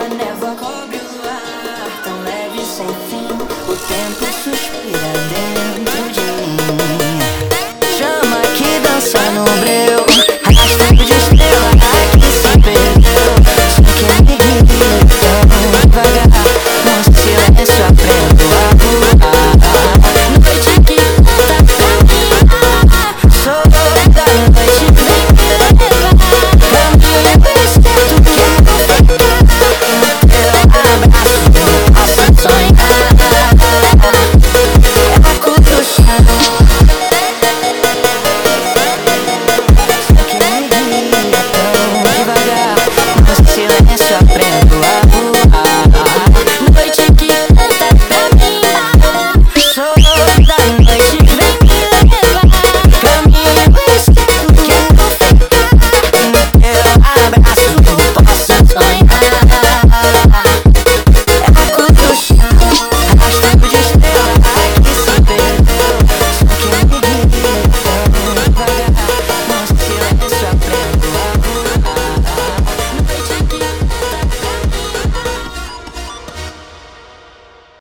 a névoa cobre o luar, tão leve sem fim. O tempo suspira dentro de mim. Chama que dança no breu, arrastando de estrela.